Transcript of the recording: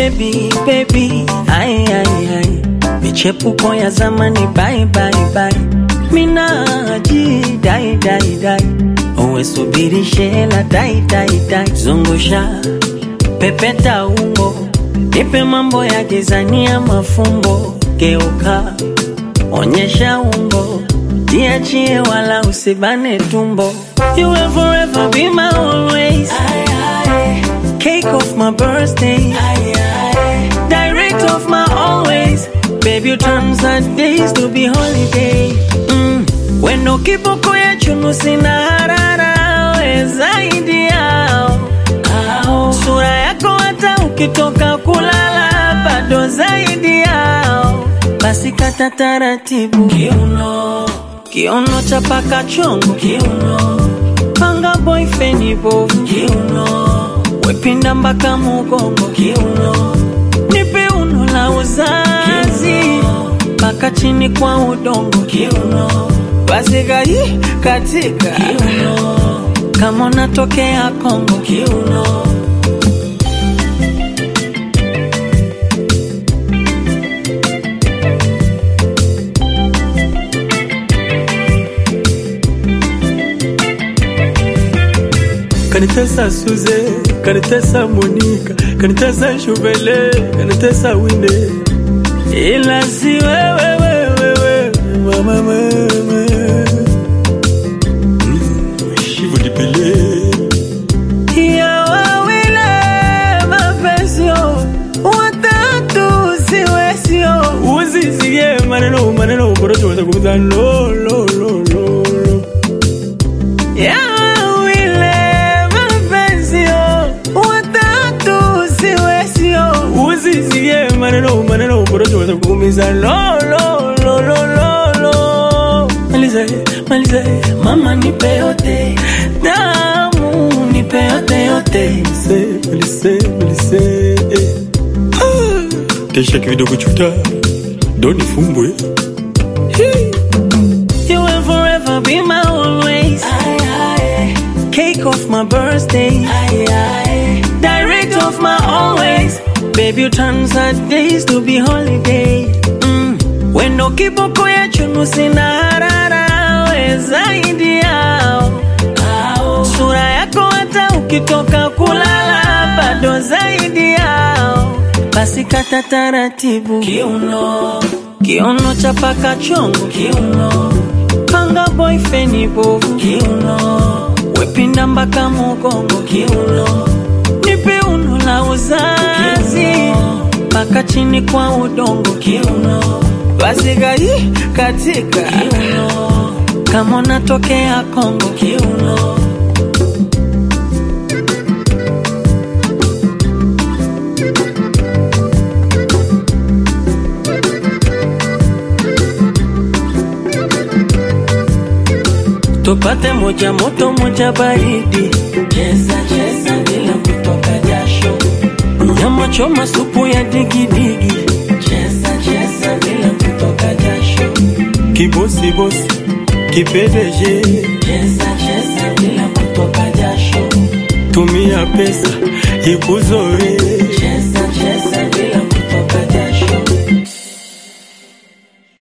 baby, baby, ai, ai, ai. Michepuko ya zamani, bye, bye, bye. Minaji, dai, dai, dai. Uwe subiri shela, dai, dai, dai. Zungusha, pepeta ungo. Nipe mambo ya gizania mafumbo. Geuka, onyesha ungo. Diachie wala usibane tumbo. You will forever be my always. Aye, aye. Cake of my birthday. Aye, aye. Direct of my always. Baby, you turn sad days to be holiday. Wendo kiboko ya chunu sina harara. We zaidi yao. Sura yako hata ukitoka kulala. Bado zaidi yao. Basi kata taratibu. Kiuno chapaka chongo. Panga boyfriend bovu. Wepinda mbaka mugongo. Nipe uno la uzazi. Paka chini kwa udongo. Basi gai katika. Kama unatokea Kongo. Kanitesa Suze, kanitesa Monica, kanitesa Shubele, kanitesa Winde. Ila si wewe, mama, mama. Shivu dipele. Ya wawile mapesio, watatu siwesio. Uzizie maneno, borocho watakumiza lo. Ya maneno borocho watakumiza lo. Malize mama nipe yote, damu nipe yote. Melise Kesha kidogo chuta Doni fumbwe. You will forever be my always. Aye, aye. Cake of my birthday. Aye, aye. Direct of my always. Baby, you turn sad days to be holiday. Wendo kiboko ya chunu sina harara. We zaidi yao. Sura yako hata ukitoka kulala. Bado zaidi yao. Basi kata taratibu. Kiuno chapaka chongo. Panga boyfriend bovu. Wepinda mbaka mugongo. Nipe uno la uzazi. Paka chini kwa udongo. Basi gai katika. Kama unatokea Kongo. Tupate moja moto moja baridi. Cheza bila kutoka jasho. Nyama choma supu ya digidigi. Cheza bila kutoka jasho. Kibosi kipedeje. Cheza bila kutoka jasho. Tumia pesa ikuzoe.